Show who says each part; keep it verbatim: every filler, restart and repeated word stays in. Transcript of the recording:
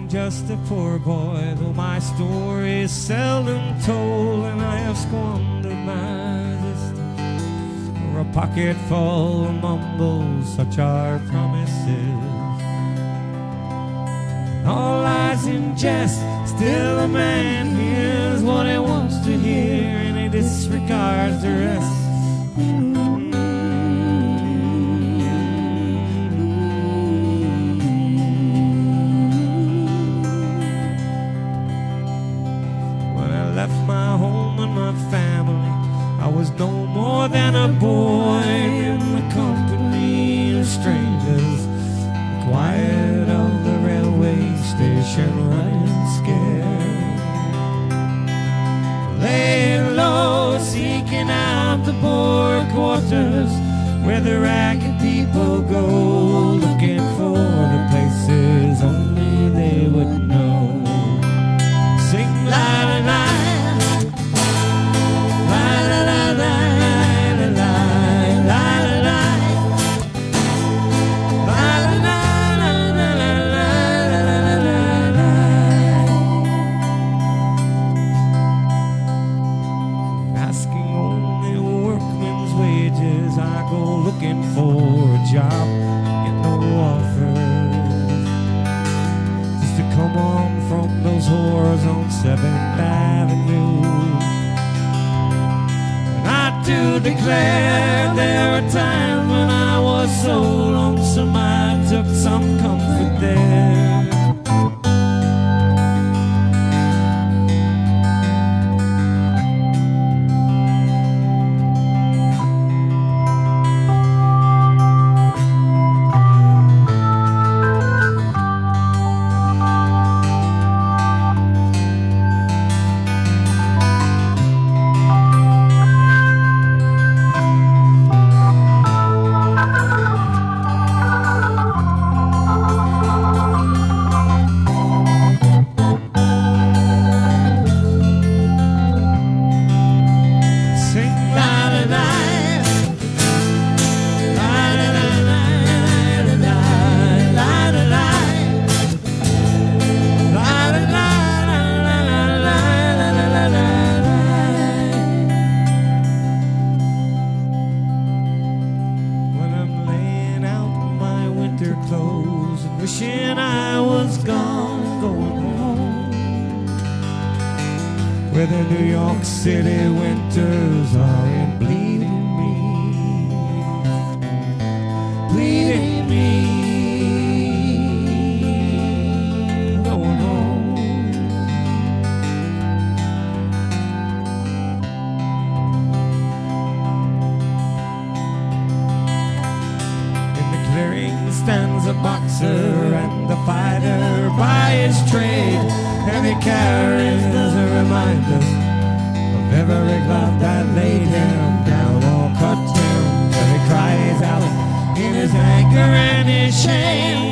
Speaker 1: just a poor boy, though my story is seldom told, and I have squandered my existence for a pocket full of mumbles. Such are promises. All lies in jest, still a man hears what he wants to hear, and he disregards the rest. When I left my home and my family, I was no more than a boy in the company of strangers. The quiet of the railway station, running scared, laying low, seeking out the poor quarters where the ragged people go, looking for the places only they would know. Sing la la la, la la la la, la la la la, looking for a job, get no offers, just to come on from those whores on seventh Avenue. And I do declare there were times when I was so lonesome I took some comfort there. Clothes and wishing I was gone, going home, where the New York City winters are in bleeding me, bleeding me, going home. In the clearing stands a boxer and a fighter by his trade, and he carries as a reminder of every glove that laid him down or cut him, till he cries out in his anger and his shame.